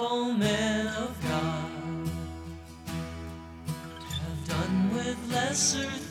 powerful men of God have done with lesser